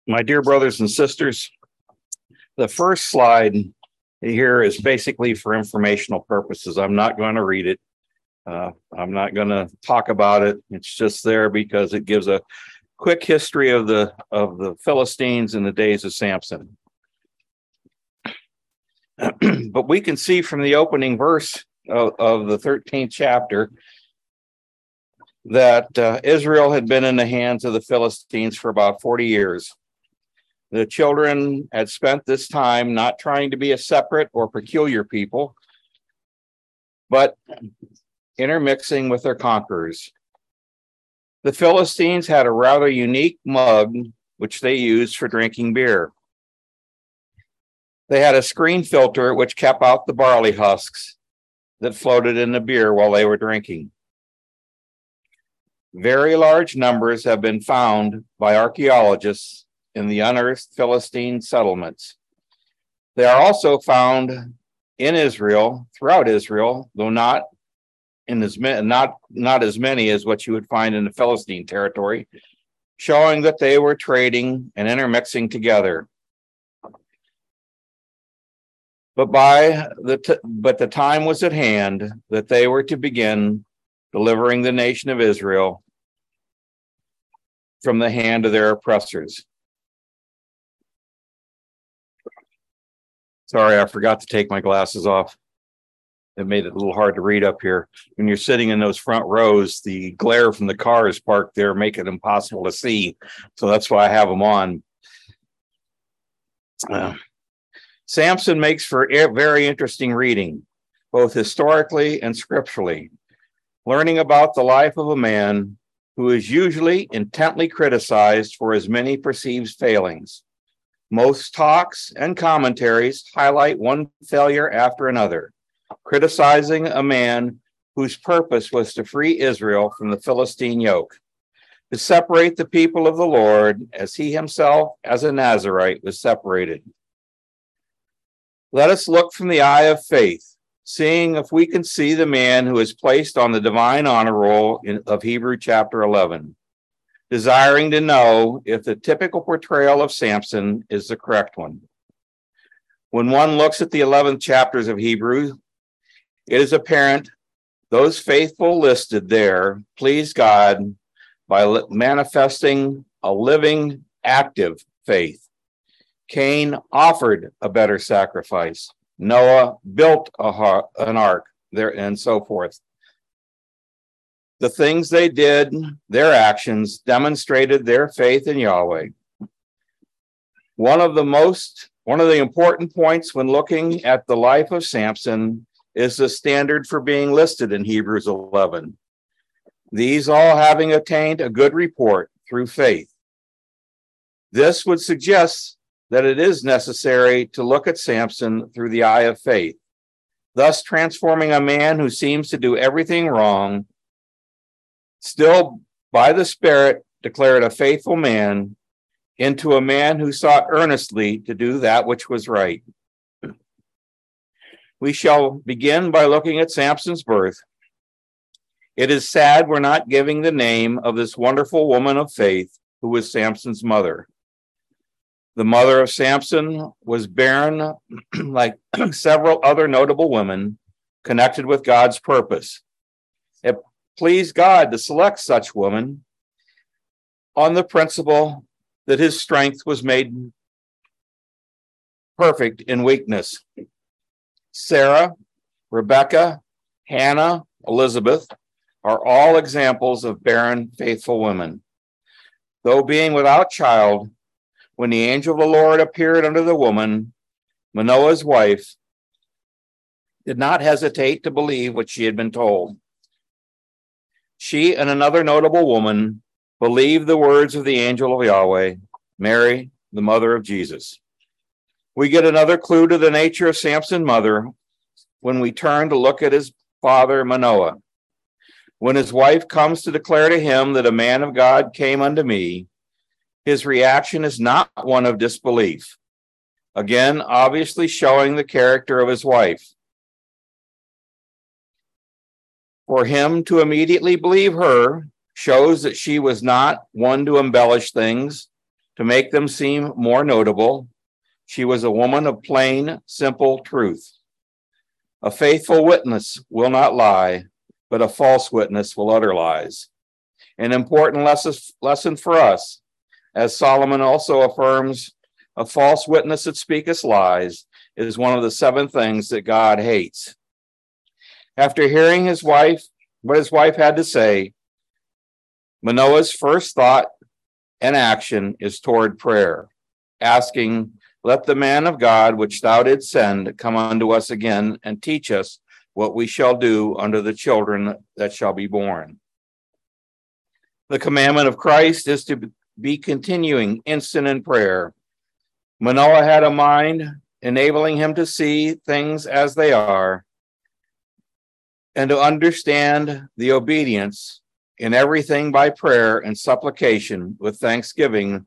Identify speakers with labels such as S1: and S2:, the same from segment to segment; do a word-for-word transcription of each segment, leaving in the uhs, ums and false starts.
S1: My dear brothers and sisters, the first slide here is basically for informational purposes. I'm not going to read it. Uh, I'm not going to talk about it. It's just there because it gives a quick history of the of the Philistines in the days of Samson. But we can see from the opening verse of, of the thirteenth chapter that uh, Israel had been in the hands of the Philistines for about forty years. The children had spent this time not trying to be a separate or peculiar people, but intermixing with their conquerors. The Philistines had a rather unique mug, which they used for drinking beer. They had a screen filter which kept out the barley husks that floated in the beer while they were drinking. Very large numbers have been found by archaeologists in the unearthed Philistine settlements. They are also found in Israel, throughout Israel, though not in as many, not, not as many as what you would find in the Philistine territory, showing that they were trading and intermixing together. But by the t- but the time was at hand that they were to begin delivering the nation of Israel from the hand of their oppressors. Sorry, I forgot to take my glasses off. It made it a little hard to read up here. When you're sitting in those front rows, the glare from the cars parked there make it impossible to see. So that's why I have them on. Uh, Samson makes for a very interesting reading, both historically and scripturally. Learning about the life of a man who is usually intently criticized for his many perceived failings. Most talks and commentaries highlight one failure after another, criticizing a man whose purpose was to free Israel from the Philistine yoke, to separate the people of the Lord as he himself, as a Nazirite, was separated. Let us look from the eye of faith, seeing if we can see the man who is placed on the divine honor roll in, of Hebrew chapter eleven, desiring to know if the typical portrayal of Samson is the correct one. When one looks at the eleventh chapters of Hebrew, it is apparent those faithful listed there pleased God by li- manifesting a living, active faith. Cain offered a better sacrifice. Noah built a har- an ark, there, and so forth. The things they did, their actions, demonstrated their faith in Yahweh. One of the most, one of the important points when looking at the life of Samson is the standard for being listed in Hebrews eleven. These all having attained a good report through faith. This would suggest that it is necessary to look at Samson through the eye of faith, thus transforming a man who seems to do everything wrong, still by the Spirit declared a faithful man, into a man who sought earnestly to do that which was right. We shall begin by looking at Samson's birth. It is sad we're not giving the name of this wonderful woman of faith who was Samson's mother. The mother of Samson was barren, like several other notable women, connected with God's purpose. It pleased God to select such woman on the principle that his strength was made perfect in weakness. Sarah, Rebecca, Hannah, Elizabeth are all examples of barren, faithful women. Though being without child, when the angel of the Lord appeared unto the woman, Manoah's wife, did not hesitate to believe what she had been told. She and another notable woman believed the words of the angel of Yahweh, Mary, the mother of Jesus. We get another clue to the nature of Samson's mother when we turn to look at his father, Manoah. When his wife comes to declare to him that a man of God came unto me, his reaction is not one of disbelief. Again, obviously showing the character of his wife. For him to immediately believe her shows that she was not one to embellish things, To make them seem more notable, she was a woman of plain, simple truth. A faithful witness will not lie, but a false witness will utter lies. An important lesson for us, as Solomon also affirms, a false witness that speaketh lies is one of the seven things that God hates. After hearing his wife, what his wife had to say, Manoah's first thought and action is toward prayer, asking, "Let the man of God which thou didst send come unto us again and teach us what we shall do unto the children that shall be born." The commandment of Christ is to be continuing instant in prayer. Manoah had a mind enabling him to see things as they are and to understand the obedience in everything by prayer and supplication with thanksgiving.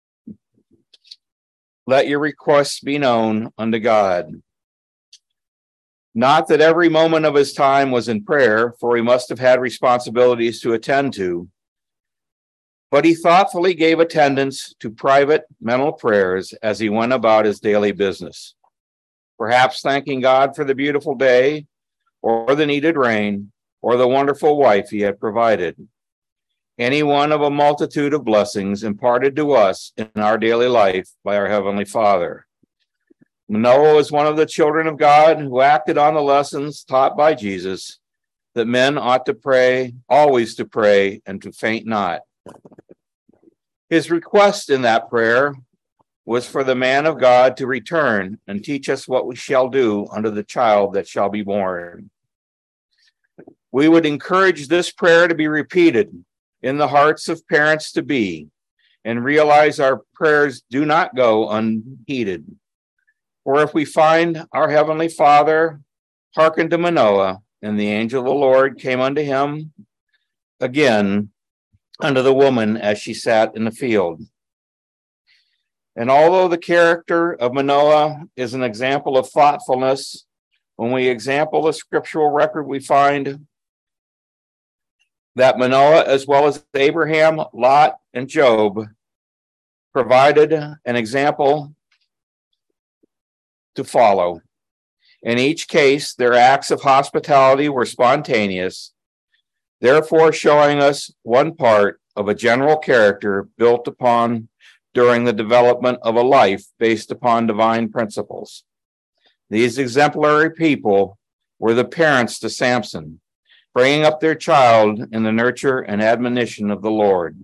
S1: Let your requests be known unto God. Not that every moment of his time was in prayer, for he must have had responsibilities to attend to, but he thoughtfully gave attendance to private mental prayers as he went about his daily business, perhaps thanking God for the beautiful day, or the needed rain, or the wonderful wife he had provided. Any one of a multitude of blessings imparted to us in our daily life by our Heavenly Father. Manoah was one of the children of God who acted on the lessons taught by Jesus, that men ought to pray, always to pray, and to faint not. His request in that prayer was for the man of God to return and teach us what we shall do unto the child that shall be born. We would encourage this prayer to be repeated in the hearts of parents to be, and realize our prayers do not go unheeded. For if we find our Heavenly Father hearkened to Manoah, and the angel of the Lord came unto him again unto the woman as she sat in the field. And although the character of Manoah is an example of thoughtfulness, when we examine the scriptural record, we find that Manoah, as well as Abraham, Lot, and Job, provided an example to follow. In each case, their acts of hospitality were spontaneous, therefore showing us one part of a general character built upon during the development of a life based upon divine principles. These exemplary people were the parents to Samson, bringing up their child in the nurture and admonition of the Lord.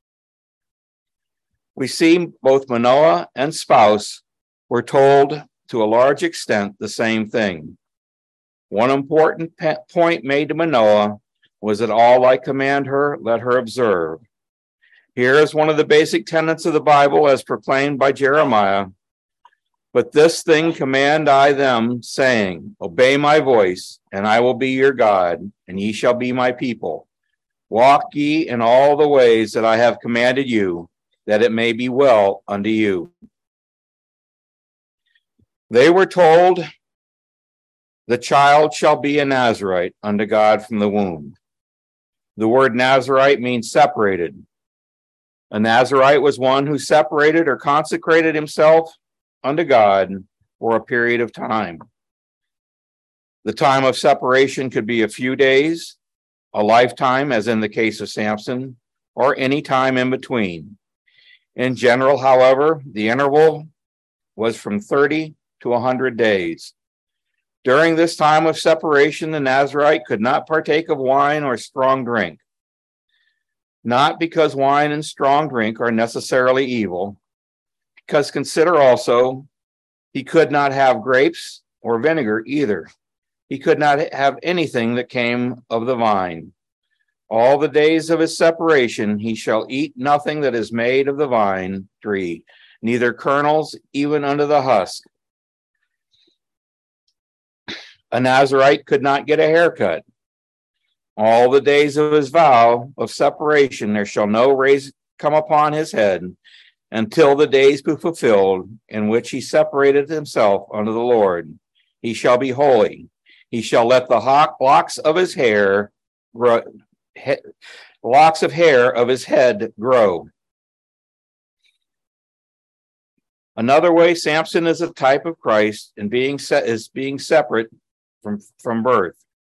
S1: We see both Manoah and spouse were told to a large extent the same thing. One important pe- point made to Manoah was that all I command her, let her observe. Here is one of the basic tenets of the Bible as proclaimed by Jeremiah. But this thing command I them, saying, obey my voice, and I will be your God, and ye shall be my people. Walk ye in all the ways that I have commanded you, that it may be well unto you. They were told, the child shall be a Nazarite unto God from the womb. The word Nazarite means separated. A Nazarite was one who separated or consecrated himself unto God for a period of time. The time of separation could be a few days, a lifetime, as in the case of Samson, or any time in between. In general, however, the interval was from thirty to one hundred days. During this time of separation, the Nazarite could not partake of wine or strong drink. Not because wine and strong drink are necessarily evil, because consider also, he could not have grapes or vinegar either. He could not have anything that came of the vine. All the days of his separation, he shall eat nothing that is made of the vine tree, neither kernels, even unto the husk. A Nazarite could not get a haircut. All the days of his vow of separation, there shall no raise come upon his head, until the days be fulfilled in which he separated himself unto the Lord. He shall be holy. He shall let the locks of his hair grow, he, locks of hair of his head grow. Another way, Samson is a type of Christ and being set is being separate from, from birth.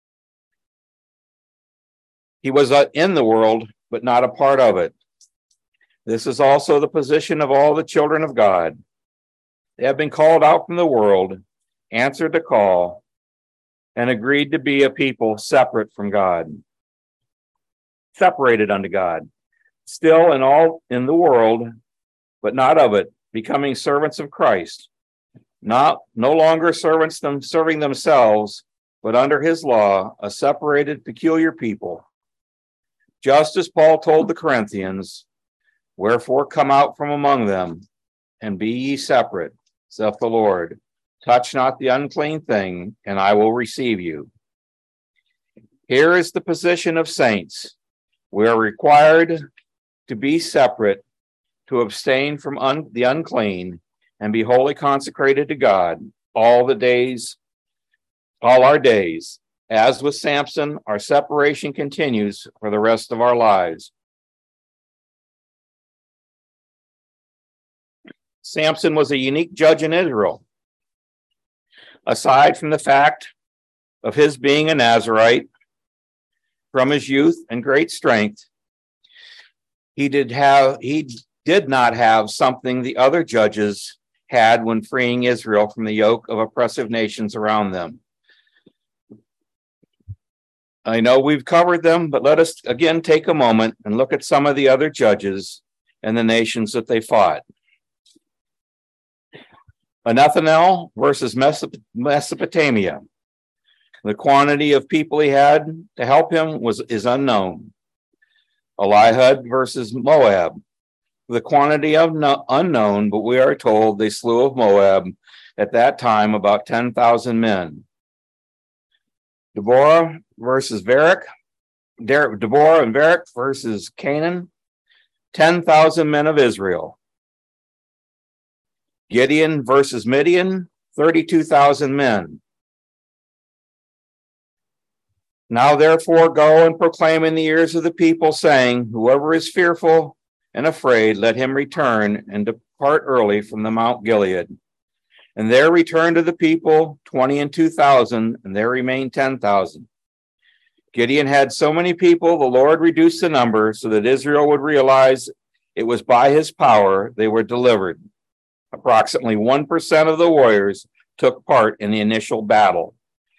S1: He was in the world, but not a part of it. This is also the position of all the children of God. They have been called out from the world, answered the call, and agreed to be a people separate from God, separated unto God, still in all in the world, but not of it, becoming servants of Christ, not no longer servants them serving themselves, but under his law, a separated, peculiar people. Just as Paul told the Corinthians, wherefore come out from among them, and be ye separate, saith the Lord. Touch not the unclean thing, and I will receive you. Here is the position of saints. We are required to be separate, to abstain from un- the unclean, and be wholly consecrated to God all the days, all our days. As with Samson, our separation continues for the rest of our lives. Samson was a unique judge in Israel. Aside from the fact of his being a Nazirite, from his youth and great strength, he did have he did not have something the other judges had when freeing Israel from the yoke of oppressive nations around them. I know we've covered them, but let us again take a moment and look at some of the other judges and the nations that they fought. Anathanel versus Mesopotamia. The quantity of people he had to help him was is unknown. Elihud versus Moab. The quantity of no, unknown, but we are told they slew of Moab at that time about ten thousand men. Deborah versus Barak. Deborah and Barak versus Canaan. ten thousand men of Israel. Gideon versus Midian, thirty-two thousand men. Now therefore go and proclaim in the ears of the people, saying, whoever is fearful and afraid, let him return and depart early from the Mount Gilead. And there returned to the people twenty and two thousand, and there remained ten thousand. Gideon had so many people, the Lord reduced the number so that Israel would realize it was by his power they were delivered. Approximately one percent of the warriors took part in the initial battle.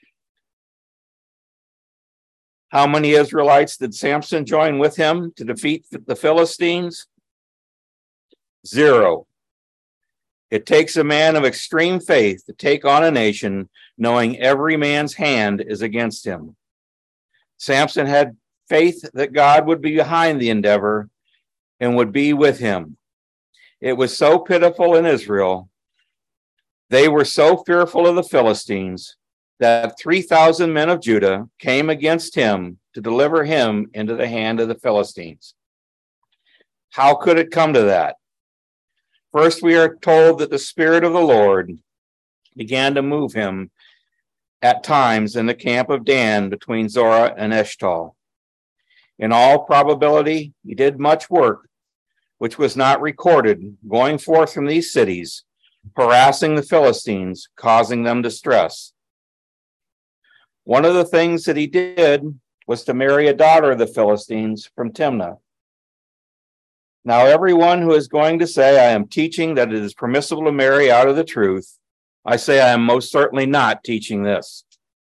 S1: How many Israelites did Samson join with him to defeat the Philistines? Zero. It takes a man of extreme faith to take on a nation, knowing every man's hand is against him. Samson had faith that God would be behind the endeavor and would be with him. It was so pitiful in Israel. They were so fearful of the Philistines that three thousand men of Judah came against him to deliver him into the hand of the Philistines. How could it come to that? First, we are told that the Spirit of the Lord began to move him at times in the camp of Dan between Zorah and Eshtal. In all probability, he did much work which was not recorded, going forth from these cities, harassing the Philistines, causing them distress. One of the things that he did was to marry a daughter of the Philistines from Timnah. Now, everyone who is going to say, I am teaching that it is permissible to marry out of the truth, I say I am most certainly not teaching this.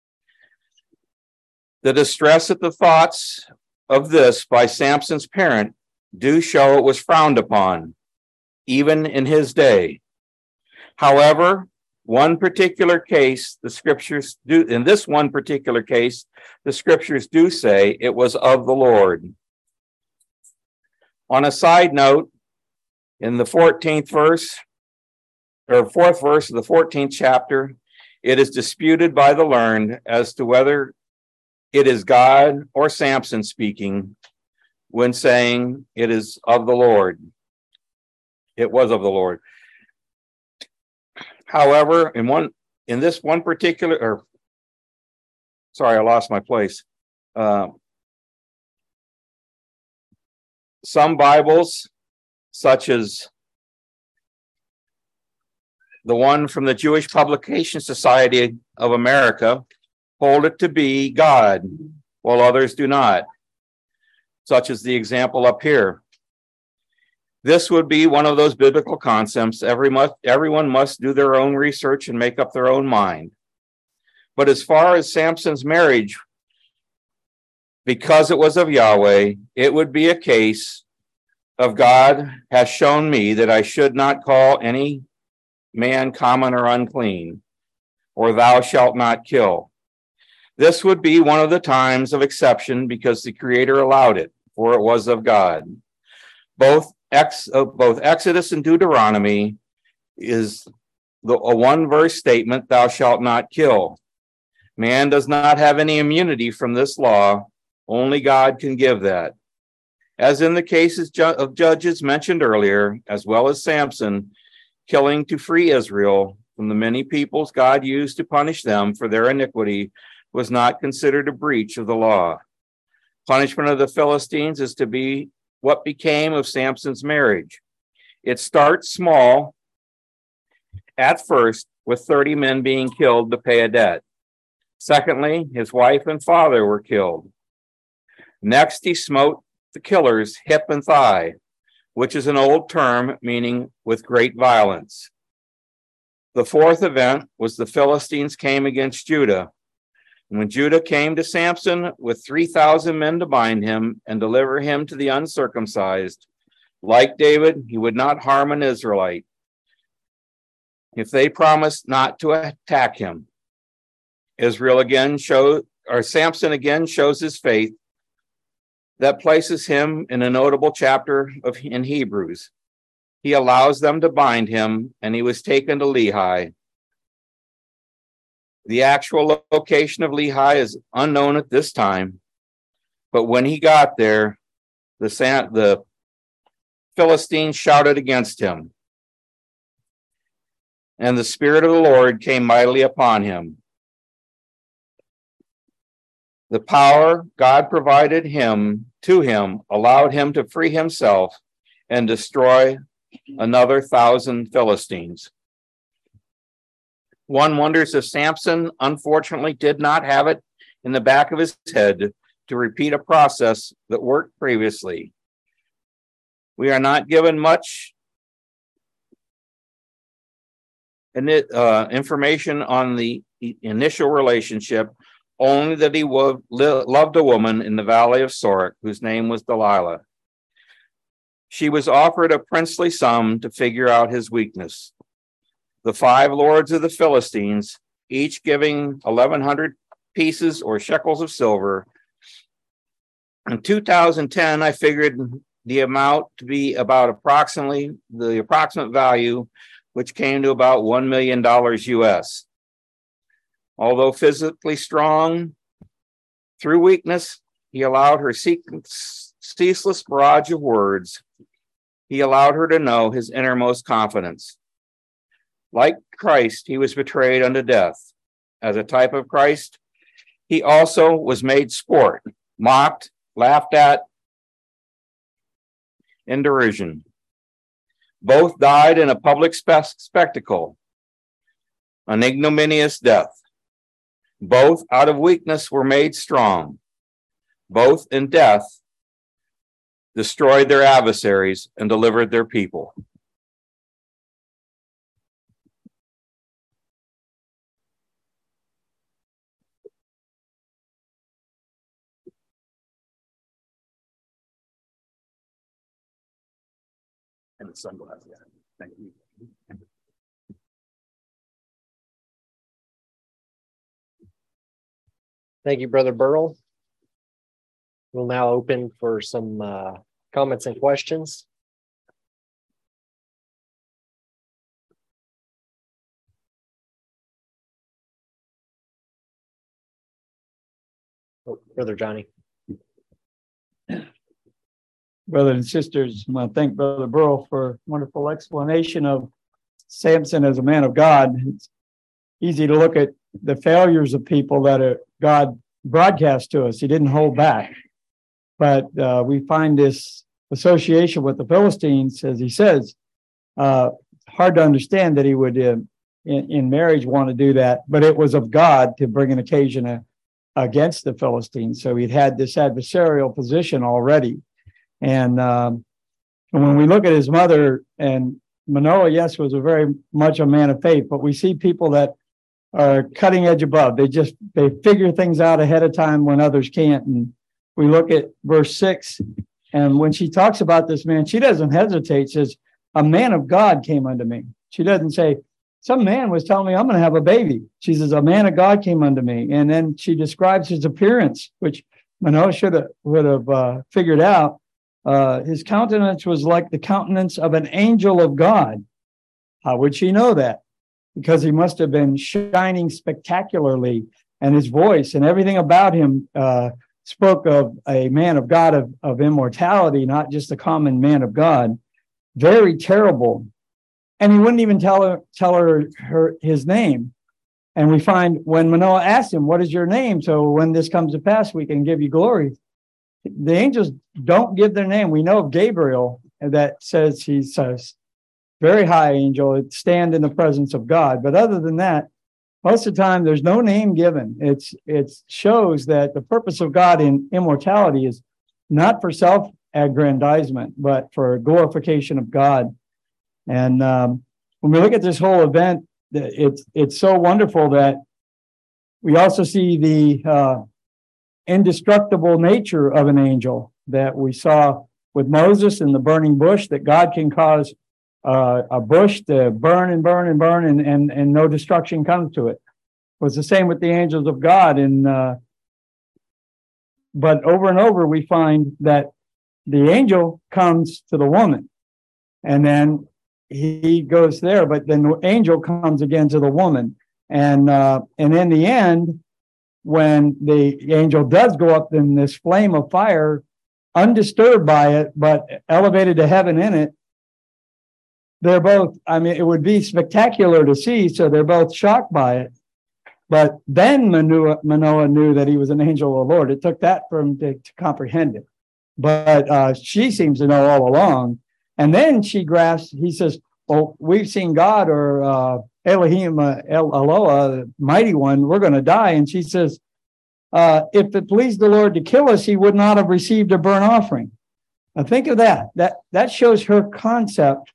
S1: The distress at the thoughts of this by Samson's parent do show it was frowned upon, even in his day. However, one particular case, the scriptures do, in this one particular case, the scriptures do say it was of the Lord. On a side note, in the fourteenth verse, or fourth verse of the fourteenth chapter, it is disputed by the learned as to whether it is God or Samson speaking when saying it is of the Lord. It was of the Lord. However, in one in this one particular, or sorry, I lost my place. Uh, some Bibles, such as The one from the Jewish Publication Society of America hold it to be God, while others do not, such as the example up here. This would be one of those biblical concepts. Every must, everyone must do their own research and make up their own mind. But as far as Samson's marriage, because it was of Yahweh, it would be a case of God has shown me that I should not call any man common or unclean, or thou shalt not kill. This would be one of the times of exception because the Creator allowed it, for it was of God. Both Ex, uh, both Exodus and Deuteronomy is the, a one-verse statement, thou shalt not kill. Man does not have any immunity from this law. Only God can give that. As in the cases ju- of judges mentioned earlier, as well as Samson, killing to free Israel from the many peoples God used to punish them for their iniquity was not considered a breach of the law. Punishment of the Philistines is to be what became of Samson's marriage. It starts small at first with thirty men being killed to pay a debt. Secondly, his wife and father were killed. Next, he smote the killer's hip and thigh, which is an old term meaning with great violence. The fourth event was the Philistines came against Judah. And when Judah came to Samson with three thousand men to bind him and deliver him to the uncircumcised, like David, he would not harm an Israelite if they promised not to attack him. Israel again showed, or Samson again shows his faith that places him in a notable chapter of in Hebrews. He allows them to bind him, and he was taken to Lehi. The actual location of Lehi is unknown at this time, but when he got there, the, the Philistines shouted against him, and the Spirit of the Lord came mightily upon him. The power God provided him to him allowed him to free himself and destroy another thousand Philistines. One wonders if Samson unfortunately did not have it in the back of his head to repeat a process that worked previously. We are not given much uh, information on the initial relationship, only that he wo- loved a woman in the valley of Sorek whose name was Delilah. She was offered a princely sum to figure out his weakness. The five lords of the Philistines, each giving eleven hundred pieces or shekels of silver. In two thousand ten, I figured the amount to be about approximately the approximate value, which came to about one million dollars U S. Although physically strong, through weakness, he allowed her ceaseless barrage of words. He allowed her to know his innermost confidence. Like Christ, he was betrayed unto death. As a type of Christ, he also was made sport, mocked, laughed at, in derision. Both died in a public spe- spectacle, an ignominious death. Both out of weakness were made strong. Both in death destroyed their adversaries and delivered their people. And the sunglasses. Yeah. Thank you.
S2: Thank you, Brother Burrell. We'll now open for some uh, comments and questions. Oh, Brother Johnny.
S3: Brothers and sisters, I want to thank Brother Burrell for a wonderful explanation of Samson as a man of God. It's easy to look at the failures of people that are, God broadcast to us. He didn't hold back. But uh, we find this association with the Philistines, as he says, uh, hard to understand that he would, uh, in, in marriage, want to do that. But it was of God to bring an occasion uh, against the Philistines. So he'd had this adversarial position already. And, um, and when we look at his mother, and Manoah, yes, was a very much a man of faith, but we see people that are cutting edge above. They just, they figure things out ahead of time when others can't. And we look at verse six, and when she talks about this man, she doesn't hesitate, says, a man of God came unto me. She doesn't say, some man was telling me I'm going to have a baby. She says, a man of God came unto me. And then she describes his appearance, which Manoah should have, would have uh, figured out. Uh, his countenance was like the countenance of an angel of God. How would she know that? Because he must have been shining spectacularly, and his voice and everything about him uh, spoke of a man of God, of, of immortality, not just a common man of God. Very terrible. And he wouldn't even tell her, tell her, her his name. And we find when Manoah asked him, what is your name? So when this comes to pass, we can give you glory. The angels don't give their name. We know of Gabriel that says he's a very high angel, stand in the presence of God. But other than that, most of the time, there's no name given. It's it shows that the purpose of God in immortality is not for self-aggrandizement, but for glorification of God. And um, when we look at this whole event, it's it's so wonderful that we also see the uh, indestructible nature of an angel that we saw with Moses in the burning bush, that God can cause uh, a bush to burn and burn and burn and, and, and no destruction comes to it. It was the same with the angels of God. And uh, but over and over, we find that the angel comes to the woman, and then he goes there, but then the angel comes again to the woman. And uh, and in the end, when the angel does go up in this flame of fire, undisturbed by it, but elevated to heaven in it, they're both, I mean, it would be spectacular to see, so they're both shocked by it. But then Manoah, Manoah knew that he was an angel of the Lord. It took that for him to, to comprehend it. But uh, she seems to know all along. And then she grasps, he says, well, we've seen God, or uh, Elohim, uh, El Eloah, the mighty one, we're going to die. And she says, uh, if it pleased the Lord to kill us, he would not have received a burnt offering. Now think of that. That, that shows her concept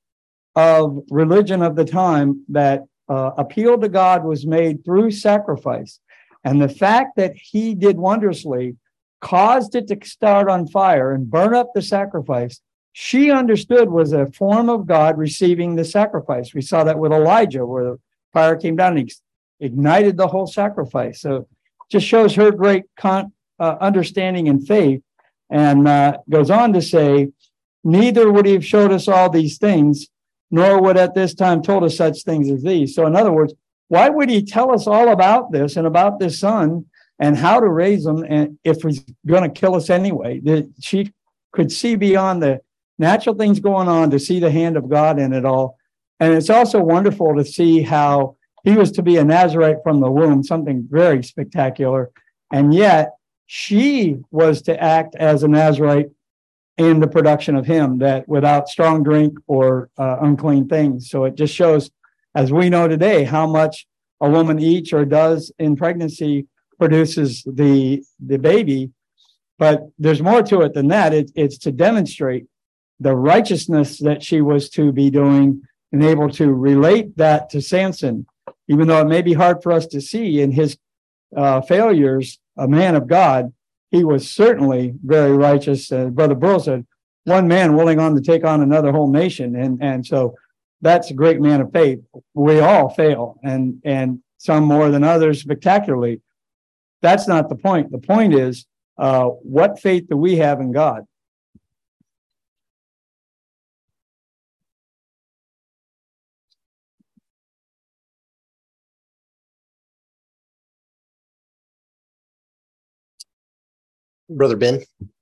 S3: of religion of the time, that uh, appeal to God was made through sacrifice. And the fact that he did wondrously caused it to start on fire and burn up the sacrifice, she understood was a form of God receiving the sacrifice. We saw that with Elijah, where the fire came down and ignited the whole sacrifice. So just shows her great con- uh, understanding and faith, and uh, goes on to say, neither would he have showed us all these things, nor would at this time told us such things as these. So in other words, why would he tell us all about this and about this son and how to raise him, and if he's going to kill us anyway? That she could see beyond the natural things going on to see the hand of God in it all. And it's also wonderful to see how he was to be a Nazarite from the womb, something very spectacular. And yet she was to act as a Nazarite in the production of him, that without strong drink or uh, unclean things. So it just shows, as we know today, how much a woman eats or does in pregnancy produces the, the baby. But there's more to it than that. It, it's to demonstrate the righteousness that she was to be doing, and able to relate that to Samson, even though it may be hard for us to see in his uh, failures, a man of God, he was certainly very righteous. Uh, Brother Burl said, one man willing on to take on another whole nation. And, and so that's a great man of faith. We all fail, and, and some more than others spectacularly. That's not the point. The point is, uh, what faith do we have in God?
S2: Brother Ben.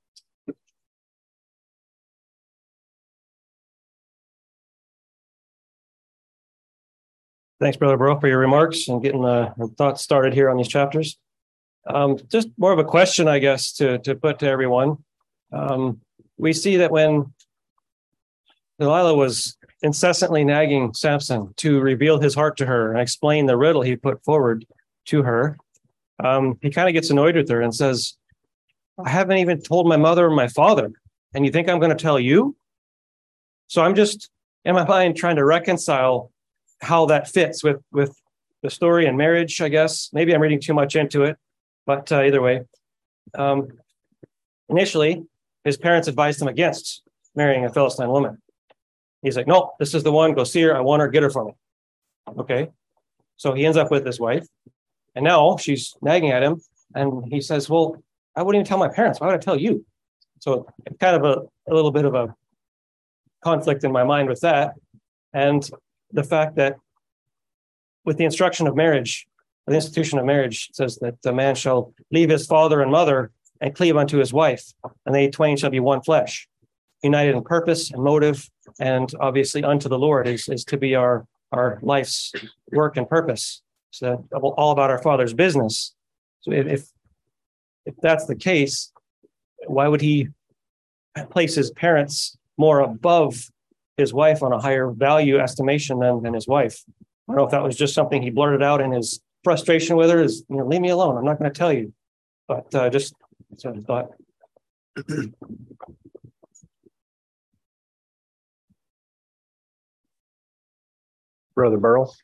S4: Thanks, Brother Burl, for your remarks and getting the thoughts started here on these chapters. Um, just more of a question, I guess, to, to put to everyone. Um, we see that when Delilah was incessantly nagging Samson to reveal his heart to her and explain the riddle he put forward to her, um, he kind of gets annoyed with her and says, I haven't even told my mother or my father, and you think I'm going to tell you? So I'm just, in my mind, trying to reconcile how that fits with, with the story and marriage, I guess. Maybe I'm reading too much into it, but uh, either way. Um, initially, his parents advised him against marrying a Philistine woman. He's like, no, this is the one. Go see her. I want her. Get her for me. Okay. So he ends up with his wife. And now she's nagging at him. And he says, well, I wouldn't even tell my parents. Why would I tell you? So it's kind of a, a little bit of a conflict in my mind with that. And the fact that with the instruction of marriage, the institution of marriage says that the man shall leave his father and mother and cleave unto his wife, and they twain shall be one flesh, united in purpose and motive, and obviously unto the Lord is, is to be our, our life's work and purpose. So all about our Father's business. So if, if that's the case, why would he place his parents more above his wife on a higher value estimation than, than his wife? I don't know if that was just something he blurted out in his frustration with her, is, you know, leave me alone. I'm not going to tell you. But uh, just sort of thought.
S2: Brother Burl.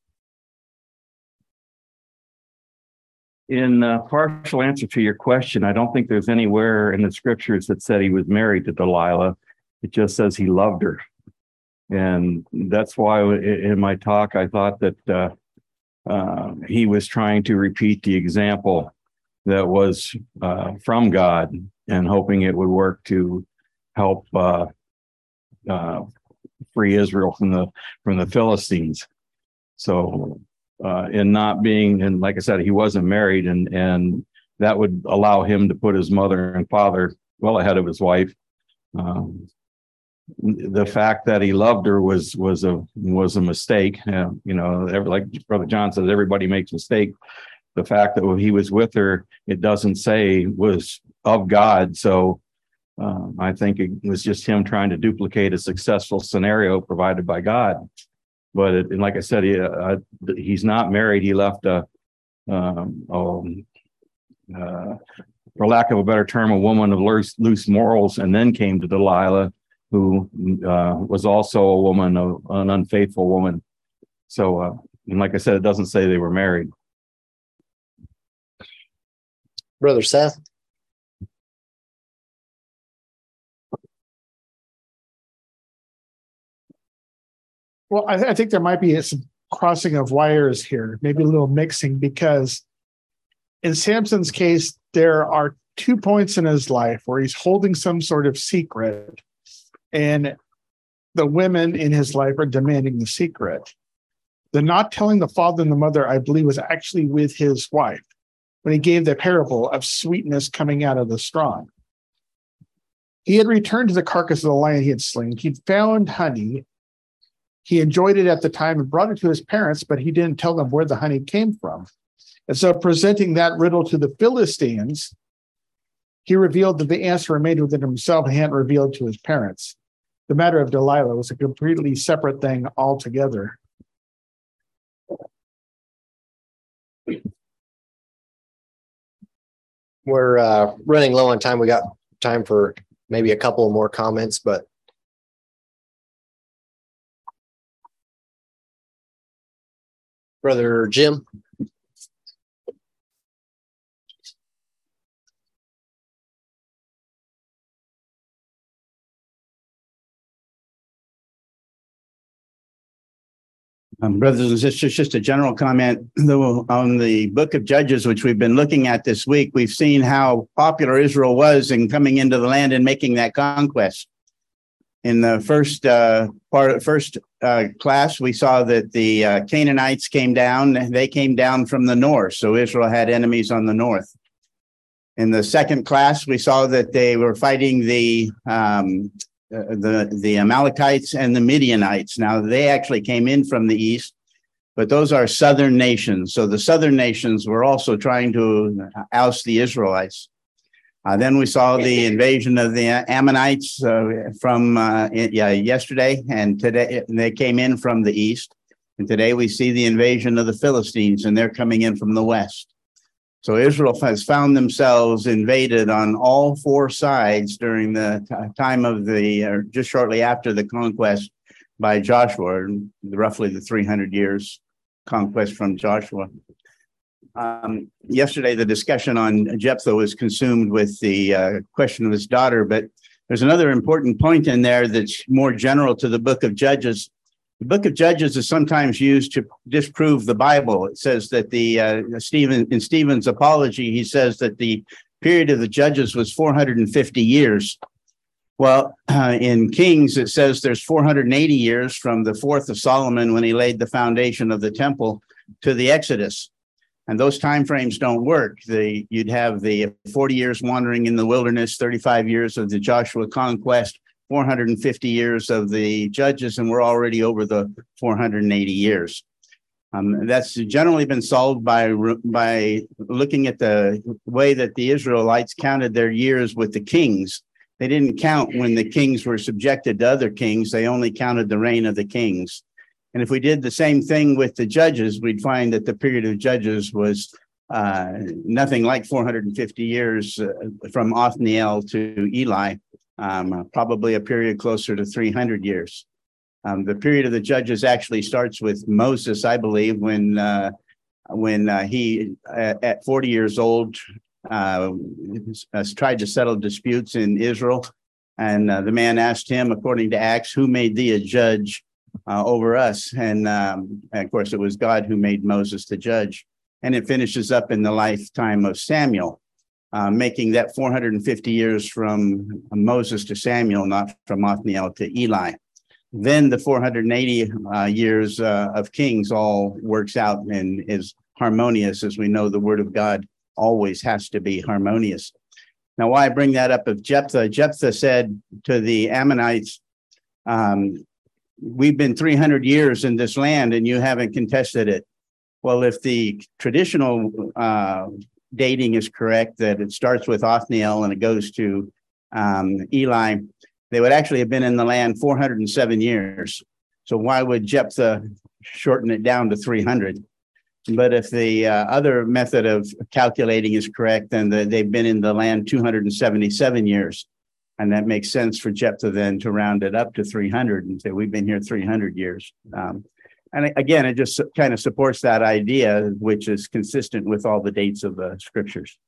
S1: In uh, partial answer to your question, I don't think there's anywhere in the scriptures that said he was married to Delilah. It just says he loved her. And that's why in my talk, I thought that uh, uh, he was trying to repeat the example that was uh, from God and hoping it would work to help uh, uh, free Israel from the from the Philistines. So uh, in not being, and like I said, he wasn't married, and and that would allow him to put his mother and father well ahead of his wife. Um, the fact that he loved her was was a was a mistake. Uh, you know, every, like Brother John says, everybody makes mistakes. The fact that when he was with her, it doesn't say was of God. So uh, I think it was just him trying to duplicate a successful scenario provided by God. But it, and like I said, he, uh, he's not married. He left a, um, um, uh, for lack of a better term, a woman of loose, loose morals, and then came to Delilah, who uh, was also a woman, of, an unfaithful woman. So, uh, and like I said, it doesn't say they were married.
S2: Brother Seth.
S5: Well, I, I think there might be some crossing of wires here, maybe a little mixing, because in Samson's case, there are two points in his life where he's holding some sort of secret, and the women in his life are demanding the secret. The not telling the father and the mother, I believe, was actually with his wife when he gave the parable of sweetness coming out of the strong. He had returned to the carcass of the lion he had slain. He'd found honey. He enjoyed it at the time and brought it to his parents, but he didn't tell them where the honey came from. And so presenting that riddle to the Philistines, he revealed that the answer remained within himself and hadn't revealed to his parents. The matter of Delilah was a completely separate thing altogether.
S2: We're uh, running low on time. We got time for maybe a couple more comments, but Brother Jim.
S6: Um, brothers and sisters, just a general comment on the book of Judges, which we've been looking at this week. We've seen how popular Israel was in coming into the land and making that conquest. In the first uh, part, first uh, class, we saw that the uh, Canaanites came down. They came down from the north, so Israel had enemies on the north. In the second class, we saw that they were fighting the um, Uh, the the Amalekites and the Midianites. Now, they actually came in from the east, but those are southern nations. So the southern nations were also trying to oust the Israelites. Uh, then we saw the invasion of the Ammonites uh, from uh, yeah, yesterday, and today they came in from the east. And today we see the invasion of the Philistines, and they're coming in from the west. So Israel has found themselves invaded on all four sides during the t- time of the, or just shortly after the conquest by Joshua, roughly the three hundred years conquest from Joshua. Um, yesterday, the discussion on Jephthah was consumed with the uh, question of his daughter, but there's another important point in there that's more general to the book of Judges. The book of Judges is sometimes used to disprove the Bible. It says that the uh, Stephen in Stephen's apology, he says that the period of the Judges was four hundred fifty years. Well, uh, in Kings, it says there's four hundred eighty years from the fourth of Solomon when he laid the foundation of the temple to the Exodus. And those timeframes don't work. The, you'd have the forty years wandering in the wilderness, thirty-five years of the Joshua conquest, four hundred fifty years of the Judges, and we're already over the four hundred eighty years. Um, that's generally been solved by, by looking at the way that the Israelites counted their years with the kings. They didn't count when the kings were subjected to other kings. They only counted the reign of the kings. And if we did the same thing with the Judges, we'd find that the period of Judges was uh, nothing like four hundred fifty years uh, from Othniel to Eli, um, probably a period closer to three hundred years. Um, the period of the Judges actually starts with Moses, I believe, when uh, when uh, he, at, at forty years old, uh, has tried to settle disputes in Israel. And uh, the man asked him, according to Acts, who made thee a judge Uh, over us? And, um, and of course, it was God who made Moses the judge. And it finishes up in the lifetime of Samuel, uh, making that four hundred fifty years from Moses to Samuel, not from Othniel to Eli. Then the four hundred eighty uh, years uh, of Kings all works out and is harmonious. As we know, the word of God always has to be harmonious. Now, why I bring that up of Jephthah, Jephthah said to the Ammonites, um, we've been three hundred years in this land and you haven't contested it. Well, if the traditional uh, dating is correct, that it starts with Othniel and it goes to um, Eli, they would actually have been in the land four hundred seven years. So why would Jephthah shorten it down to three hundred? But if the uh, other method of calculating is correct, then the, they've been in the land two hundred seventy-seven years. And that makes sense for Jephthah then to round it up to three hundred and say, we've been here three hundred years. Um, and again, it just kind of supports that idea, which is consistent with all the dates of the scriptures.